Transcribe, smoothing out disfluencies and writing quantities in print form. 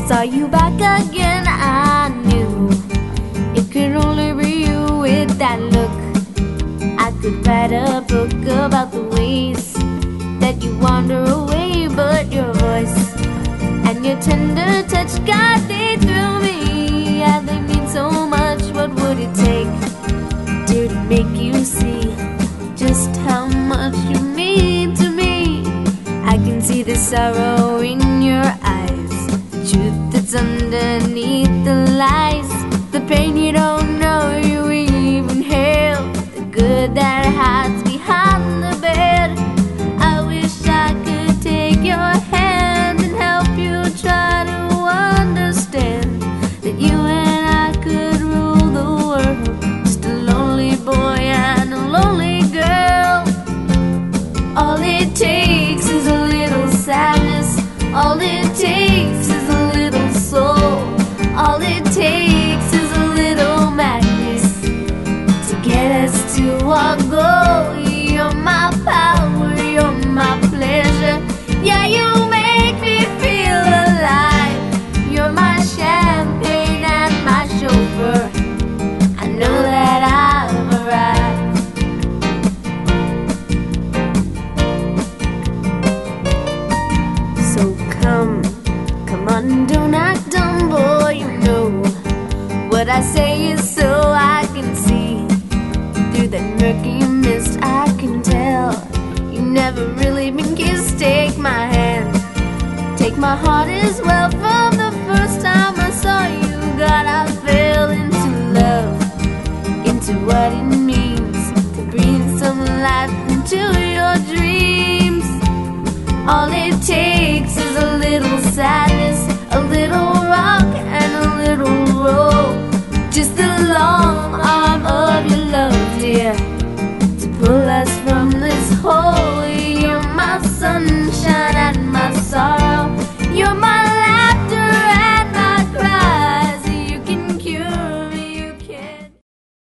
saw you back again, I knew it could only be you with that look. I could write a book about the ways that you wander away, but your voice and your tender touch, God, they thrill me. Yeah, they mean so much. What would it take, dear, to make you see just how much you mean to me? I can see the sorrow in your eyes, the truth that's underneath the lies, the pain you don't know you even hail, the good that hides behind the bed. I wish I could take your hand and help you try to understand that you and I could rule the world. Just a lonely boy and a lonely girl. All it takes is a little sadness. All it takes is a little soul. All it takes is a little madness to get us to our goal. You're my power, you're my pleasure. Yeah, you make me feel alive. You're my champagne and my chauffeur. I know that I've arrived. So come on, don't act dumb, boy. You know what I say is so I can see. Through that murky mist I can tell you've never really been kissed. Take my hand, take my heart as well. From the first time I saw you, God, I fell into love, into what it means to breathe some life into your dreams. All it takes